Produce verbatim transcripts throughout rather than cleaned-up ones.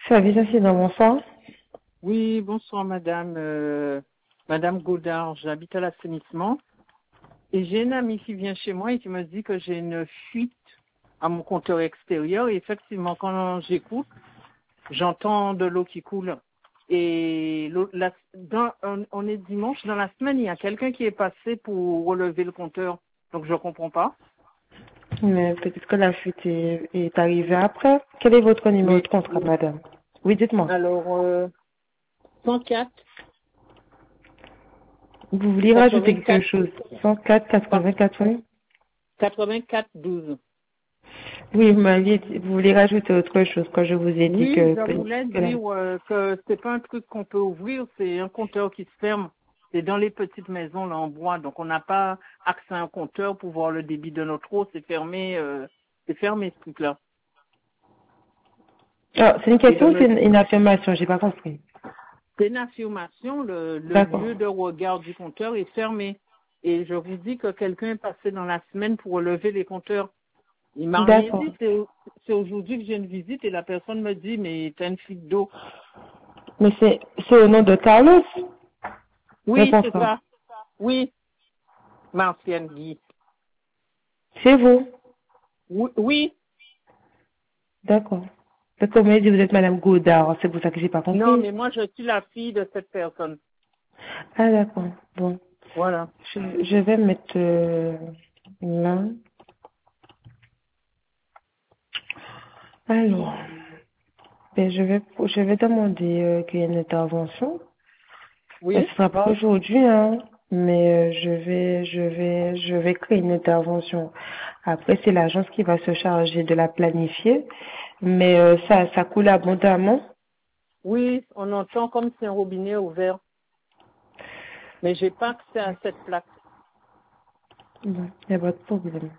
Service incident, bonsoir. Oui, bonsoir madame, euh, madame Godard, j'habite à l'assainissement et j'ai une amie qui vient chez moi et qui me dit que j'ai une fuite à mon compteur extérieur et effectivement quand j'écoute, j'entends de l'eau qui coule et l'eau- la- dans, on, on est dimanche, dans la semaine il y a quelqu'un qui est passé pour relever le compteur, donc je comprends pas. Mais peut-être que la fuite est, est arrivée après. Quel est votre numéro Oui, de contrat, madame? Oui, dites-moi. alors euh, cent quatre, Vous voulez rajouter quelque quatre-vingt-quatre, chose? cent quatre, quatre-vingt-quatre, oui. quatre-vingt-quatre, douze. Oui, vous m'aviez dit, vous voulez rajouter autre chose quand je vous ai dit Oui, que je voulais peut-être que la- dire euh, que c'est pas un truc qu'on peut ouvrir, c'est un compteur qui se ferme. C'est dans les petites maisons là en bois, donc on n'a pas accès à un compteur pour voir le débit de notre eau, c'est fermé, euh, c'est fermé ce truc-là. Ah, c'est une Et de question ou c'est me, une, une affirmation? J'ai pas compris. c'est une affirmation, le, le D'accord. lieu de regard du compteur est fermé. Et je vous dis que quelqu'un est passé dans la semaine pour relever les compteurs. Il m'a rien D'accord. dit, c'est au- c'est aujourd'hui que j'ai une visite et la personne me dit mais t'as une fuite d'eau. Mais c'est, c'est au nom de Carlos? Oui, Réponse c'est pas. ça. Oui, Martienne Guy. C'est vous? Oui, oui. D'accord. Parce qu'on m'a dit que vous êtes madame Godard, c'est pour ça que j'ai pas Non, compris. mais moi, je suis la fille de cette personne. Ah, d'accord. Bon. Voilà. Je, je vais mettre euh, là. Alors, ben, je vais je vais demander euh, qu'il y ait une intervention. Euh, Oui. Ce sera pas aujourd'hui, hein, mais euh, je vais je vais je vais créer une intervention. Après, c'est l'agence qui va se charger de la planifier, mais euh, ça ça coule abondamment. Oui, on entend comme si un robinet est ouvert. Mais j'ai pas accès à cette plaque. Bon, il n'y a pas de problème.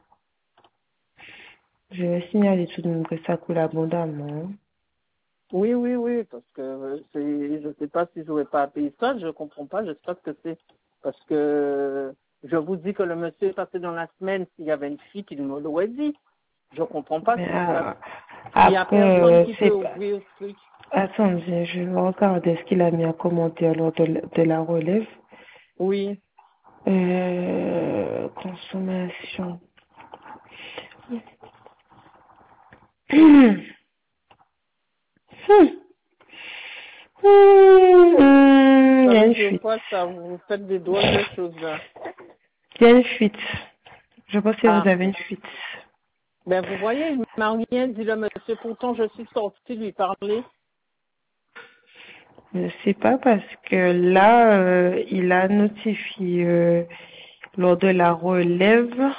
Je vais signaler tout de même que ça coule abondamment. Oui, oui, oui, parce que euh, c'est, je sais pas si j'aurais pas à payer ça, je comprends pas, je sais pas ce que c'est. Parce que je vous dis que le monsieur est passé dans la semaine, s'il y avait une fuite, il me l'aurait dit. Je comprends pas Mais ce qui se passe. euh, Il y a après, personne euh, qui peut c'est pas. ouvrir ce truc. Attendez, je vais regarder ce qu'il a mis en commentaire lors de, la- de la relève. Oui. Euh, consommation. Hum. Hum. Hum, Il y Ça a veut une dire fuite. quoi ça? Vous faites des drôles de choses là. Il y a une fuite. Je pense que vous Ah. avez une fuite. Ben, vous voyez, il m'a rien dit le monsieur. Pourtant, je suis sortie lui parler. Je sais pas parce que là, euh, il a notifié euh, lors de la relève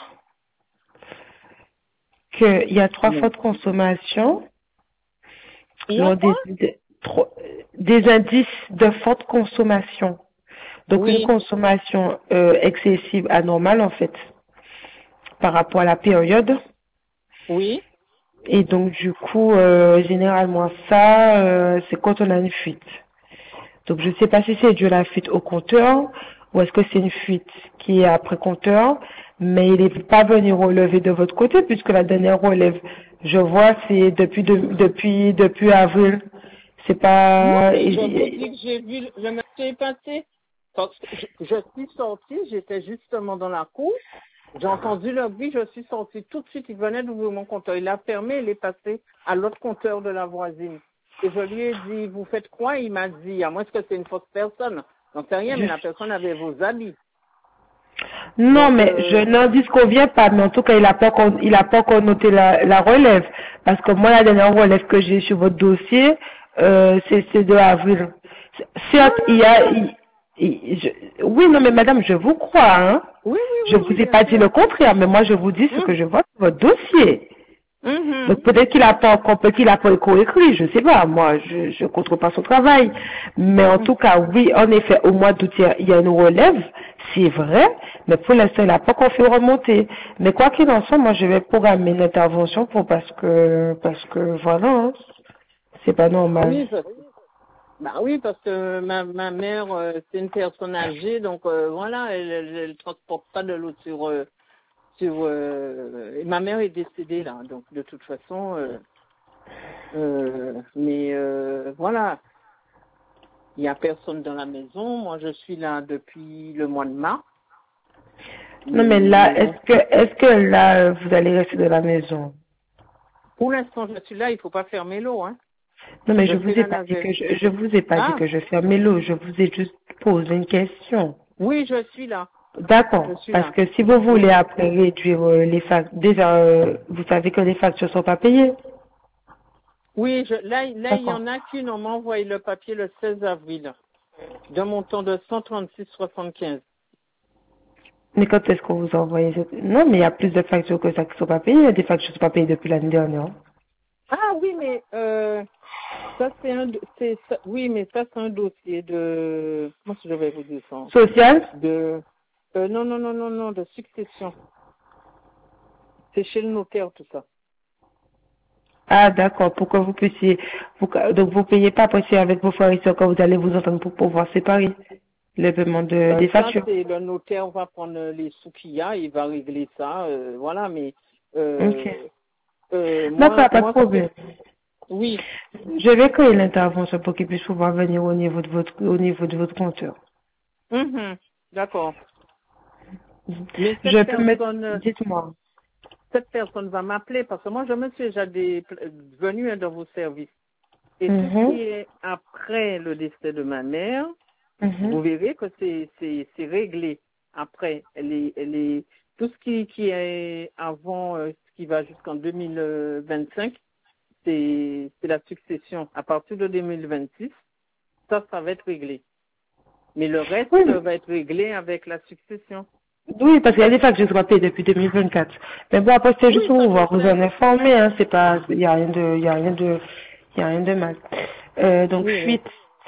qu'il y a trois fois Non. de consommation. Il y a Genre quoi? des, des, trop- des indices de forte consommation. Donc une Oui, consommation euh, excessive, anormale en fait, par rapport à la période. oui. Et donc du coup, euh, généralement ça, euh, c'est quand on a une fuite. Donc je ne sais pas si c'est dû à la fuite au compteur ou est-ce que c'est une fuite qui est après compteur, mais il n'est pas venu relever de votre côté puisque la dernière relève, je vois, c'est depuis de- depuis depuis avril. C'est Non, pas. mais je vous dis que j'ai vu le le monsieur est passé. Parce que je, je suis sortie, j'étais justement dans la cour. J'ai entendu le bruit, je suis sortie tout de suite. Il venait d'ouvrir mon compteur. Il a fermé, il est passé à l'autre compteur de la voisine. Et je lui ai dit, vous faites quoi? Il m'a dit, à moins que c'est une fausse personne. Donc c'est rien, mais la personne avait vos habits. Non, Donc, mais je euh, n'en disconviens pas, mais en tout cas, il n'a pas, encore- il a pas encore noté la, la relève. Parce que moi, la dernière relève que j'ai sur votre dossier, euh, c'est c'est de avril. non, Certes, il y non, a... non. il- il- je- oui, non, mais madame, je vous crois, hein. Oui, oui, Je oui, vous oui, ai bien pas dit sûr. le contraire, mais moi, je vous dis ce que Hum, je vois sur votre dossier. mhm. Donc peut-être qu'il a pas encore, peut-être qu'il a pas écrit, je sais pas, moi je je contrôle pas son travail. Mais en tout cas, oui, en effet, au mois d'août, il y a il y a une relève, c'est vrai, mais pour l'instant, il n'a pas encore fait remonter. Mais quoi qu'il en soit, moi je vais programmer une intervention pour parce que parce que voilà, hein, c'est pas normal. Oui, parce, bah oui, parce que ma, ma mère, euh, c'est une personne âgée, donc euh, voilà, elle, elle, elle transporte pas de l'eau sur euh, sur. Euh, et ma mère est décédée là, donc de toute façon, euh, Euh, mais euh, voilà, il n'y a personne dans la maison. Moi, je suis là depuis le mois de mars. Non, mais Mais, là, mais bon, est-ce que, est-ce que là, euh, vous allez rester dans la maison? pour l'instant, je suis là. Il faut pas fermer l'eau, hein. Non, mais Je je vous fais ai la pas dit navette. que je, je vous ai pas dit Ah, que je fermais l'eau. Je vous ai juste posé une question. oui, je suis là. Je D'accord. suis Parce là. que si vous voulez Oui. après réduire euh, les factures, déjà, euh, vous savez que les factures sont pas payées. Oui, je, là, là, il y D'accord. en a qu'une. On m'a envoyé le papier le seize avril, d'un montant de cent trente-six virgule soixante-quinze. Mais quand est-ce qu'on vous a envoyé cette... Non, mais il y a plus de factures que ça qui sont pas payées. Il y a des factures qui sont pas payées depuis l'année dernière. Ah oui, mais euh, ça c'est un, c'est ça- oui, mais ça c'est un dossier de, comment est-ce que je vais vous dire ça, Social? de, euh, non non non non non, de succession. C'est chez le notaire tout ça. Ah, d'accord. Pour que vous puissiez... Vous... Donc, vous payez pas après c'est avec vos frères et sœurs quand vous allez vous entendre pour pouvoir séparer le paiement de... Euh, des ça factures. c'est le notaire va prendre les sous qu'il y a, il va régler ça, euh, voilà. Mais Ok. euh, euh, moi D'accord, pas de moi ce que, problème. oui, Je vais créer l'intervention pour qu'il puisse pouvoir venir au niveau de votre, au niveau de votre compteur. mhm, d'accord. Mais cette Je peux mettre... personne, Dites-moi. cette personne va m'appeler parce que moi je me suis déjà des, venu hein, dans vos services. Et tout ce Mhm. qui est après le décès de ma mère, Mhm. vous verrez que c'est c'est c'est réglé. Après, elle est elle est tout ce qui qui est avant euh, ce qui va jusqu'en deux mille vingt-cinq, c'est c'est la succession. À partir de deux mille vingt-six, ça ça va être réglé. Mais le reste Oui, va être réglé avec la succession. oui, parce qu'il y a des factures qui sont pas payées depuis deux mille vingt-quatre. Mais bon, après, c'est juste Oui, pour ça je pouvoir vous sais. en informer, hein. C'est pas, il y a rien de, il y a rien de, il y a rien de mal. Euh, donc, Oui, oui. fuite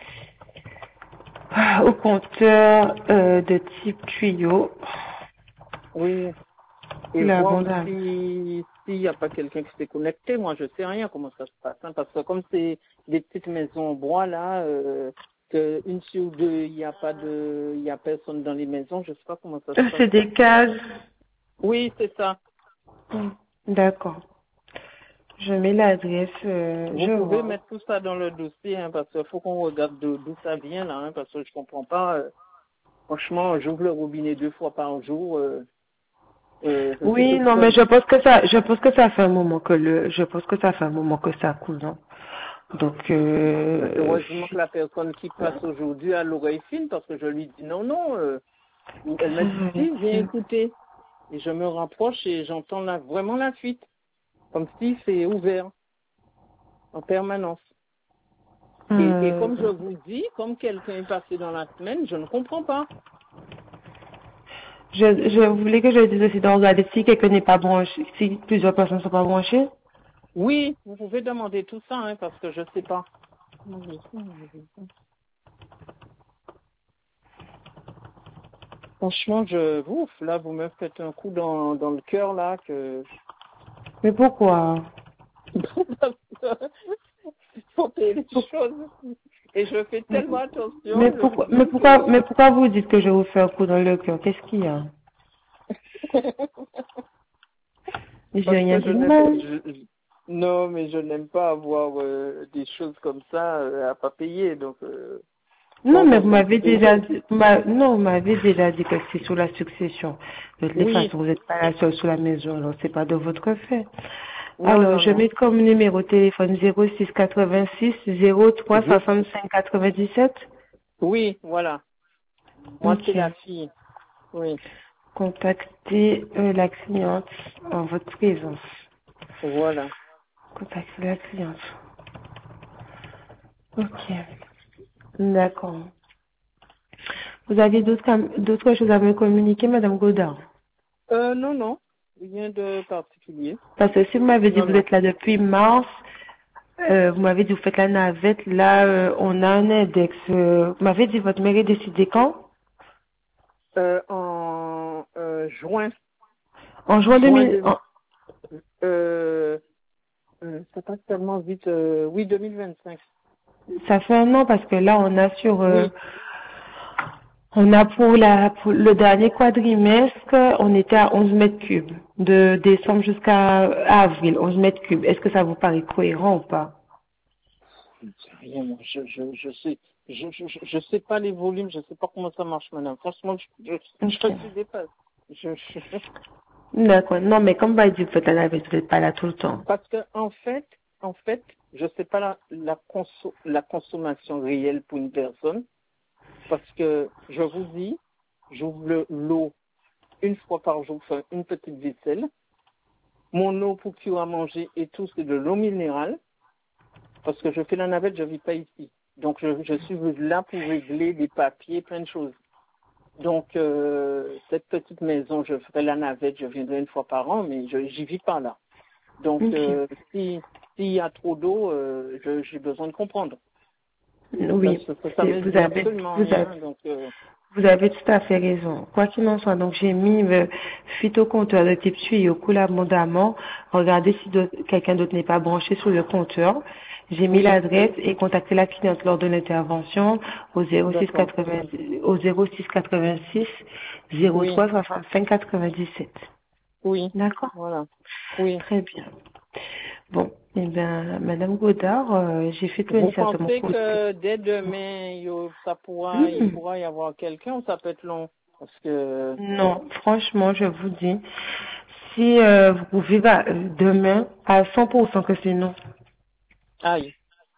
au compteur, euh, de type tuyau. Oui. Et La voir bande. si s'il n'y a pas quelqu'un qui s'est connecté. Moi, je sais rien comment ça se passe, hein, parce que comme c'est des petites maisons en bois là, euh, que une sur deux, il n'y a pas de, il y a personne dans les maisons. Je sais pas comment ça se passe. C'est des cases. Oui, c'est ça. Hmm. D'accord. Je mets l'adresse, euh, Vous je pouvez vois. mettre tout ça dans le dossier, hein, parce qu'il faut qu'on regarde de- d'où ça vient là, hein, parce que je comprends pas. euh, franchement, j'ouvre le robinet deux fois par jour. Euh, euh, je suis Oui, toute non, mais seule. je pense que ça, je pense que ça fait un moment que le, je pense que ça fait un moment que ça coule, hein. Donc, Ben, euh, heureusement que la personne qui passe aujourd'hui a l'oreille fine, parce que je lui dis non, non. euh, Elle m'a dit si, viens écouter. Et je me rapproche et j'entends la, vraiment la fuite, comme si c'est ouvert en permanence. Et, et euh, comme je vous dis, comme quelqu'un est passé dans la semaine, je ne comprends pas. je, je voulais que je dise aussi de regarder si quelqu'un n'est pas branché, si plusieurs personnes ne sont pas branchées. Oui, vous pouvez demander tout ça, hein, parce que je ne sais pas. Franchement, je, ouf, là, vous me faites un coup dans, dans le cœur, là, que Mais pourquoi? parce que il faut payer les choses. Et je fais tellement Mais attention, je vous pourquoi, mais dis pourquoi, que mais pourquoi vous dites que je vous fais un coup dans le cœur? Qu'est-ce qu'il y a? J'ai parce rien que je dit de n'aime mal. je- je- non, mais je n'aime pas avoir euh, des choses comme ça euh, à pas payer. Donc, euh, Non, quand mais je vous sais que m'avez c'est déjà dit, vous m'a- non, vous m'avez déjà dit que c'est sur la succession. De toutes les oui, façons, vous n'êtes pas la seule sur la maison, alors c'est pas de votre fait. non, Alors, non, je non. mets comme numéro de téléphone zéro six quatre-vingt-six zéro trois Je, soixante-cinq quatre-vingt-dix-sept. oui, voilà. Moi, c'est Ok. la fille. Oui, Contactez euh, la cliente en votre présence. voilà. Contactez la cliente. Ok. D'accord. Vous avez d'autres cam- d'autres choses à me communiquer, Madame Godard? Euh, non, non, rien de particulier. Parce que si vous m'avez dit Non, que vous non. êtes là depuis mars, euh, vous m'avez dit que vous faites la navette, là, euh, on a un index. euh, vous m'avez dit votre mairie décidé quand? Euh, en euh, juin, En juin deux juin mille. de, en- euh, euh, ça passe tellement vite. Euh, oui, deux mille vingt-cinq. Ça fait un an parce que là, on a sur, euh, Oui, On a pour, la, pour le dernier quadrimestre, on était à onze mètres cubes, de décembre jusqu'à avril, onze mètres cubes. Est-ce que ça vous paraît cohérent ou pas? Je ne sais rien, moi. Je, je, je sais, je, je, je je sais pas les volumes, je sais pas comment ça marche, madame. Franchement, je, je, je Ok. suis dépassée. Je, je... D'accord. Non, mais comme vous dit, vous faites à la veste, vous n'êtes pas là tout le temps. Parce que, en fait, en fait, je sais pas la, la, conso la consommation réelle pour une personne. Parce que, je vous dis, j'ouvre le- l'eau une fois par jour, faire une petite vaisselle. Mon eau pour cuire à manger et tout, c'est de l'eau minérale. Parce que je fais la navette, je vis pas ici. Donc, je, je suis là pour régler des papiers, plein de choses. Donc, euh, cette petite maison, je ferai la navette, je viendrai une fois par an, mais je j'y vis pas là. Donc, Ok. euh, si s'il y a trop d'eau, euh, je- j'ai besoin de comprendre. Ça, Oui, ça, ça, ça c'est- me vous dit avez, absolument vous avez, rien. Donc, euh, vous avez tout à fait raison. Quoi qu'il en soit, donc j'ai mis euh, fuite au compteur de type tuyau coule abondamment. Regardez si d'autres- quelqu'un d'autre n'est pas branché sur le compteur. J'ai mis oui, l'adresse et contacté la cliente lors de l'intervention au zéro six d'accord. quatre-vingt au zéro six quatre-vingt-six zéro Oui, trois soixante-cinq quatre-vingt-dix-sept. oui, D'accord? voilà. Oui. Très bien. Bon, eh bien, Madame Godard, euh, j'ai fait tout le Vous nécessaire de mon pensez côté. que dès demain, il- ça pourra, il Hmm. pourra y avoir quelqu'un ou ça peut être long? Parce que, Non, franchement, je vous dis, si euh, vous pouvez bah, euh, demain, à cent pour cent que c'est non. aïe.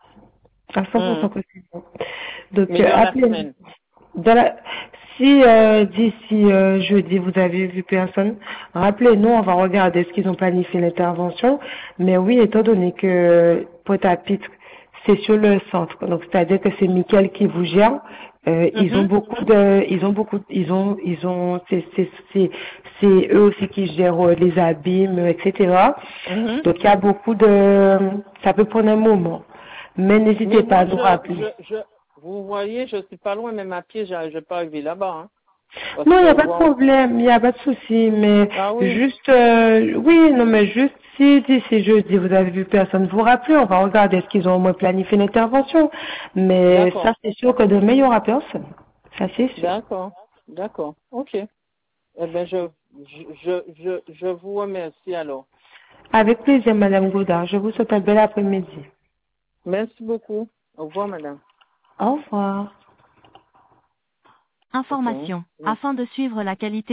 À cent pour cent Hum. que c'est non. Donc, Mais euh, dans la appelez-nous. semaine. Dans la- Si euh, d'ici euh, jeudi vous avez vu personne, rappelez-nous, on va regarder ce qu'ils ont planifié l'intervention. Mais oui, étant donné que Pointe-à-Pitre, c'est sur le centre, donc c'est-à-dire que c'est Mickaël qui vous gère. euh, ils ont Mhm, beaucoup de, ils ont beaucoup, ils ont, ils ont, c'est, c'est, c'est, c'est eux aussi qui gèrent euh, les abîmes, et cetera. mhm. Donc il y a beaucoup de, ça peut prendre un moment. Mais Mais n'hésitez pas moi, à nous je, rappeler. je, je, vous voyez, je suis pas loin, même à pied, je vais pas arriver là-bas, hein. Parce Non, il n'y que, a pas de bon, problème, il n'y a pas de souci, mais ah oui, juste, euh, oui, non, mais juste si d'ici jeudi vous avez vu personne vous rappeler, on va regarder est-ce qu'ils ont au moins planifié l'intervention. Mais ça, d'accord, c'est sûr que demain, il n'y aura personne. Ça, c'est sûr. d'accord, d'accord, ok. Eh ben, je, je, je, je, je vous remercie alors. Avec plaisir, Madame Gaudard. Je vous souhaite un bel après-midi. Merci beaucoup. Au revoir, madame. Au revoir. Ok. Information. Oui. Afin de suivre la qualité